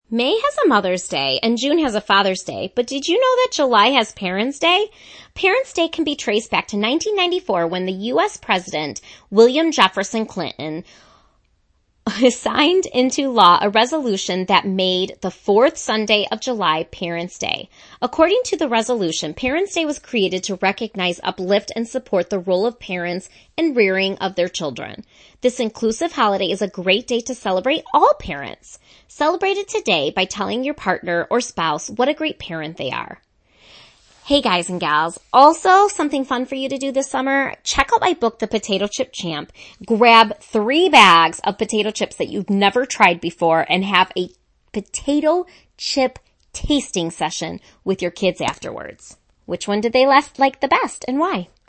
May has a Mother's Day and June has a Father's Day, but did you know that July has Parents' Day? Parents' Day can be traced back to 1994 when the U.S. President William Jefferson Clinton signed into law a resolution that made the fourth Sunday of July Parents' Day. According to the resolution, Parents' Day was created to recognize, uplift, and support the role of parents in rearing of their children. This inclusive holiday is a great day to celebrate all parents. Celebrate it today by telling your partner or spouse what a great parent they are. Hey guys and gals, also something fun for you to do this summer, check out my book, The Potato Chip Champ. Grab 3 bags of potato chips that you've never tried before and have a potato chip tasting session with your kids afterwards. Which one did they like the best and why?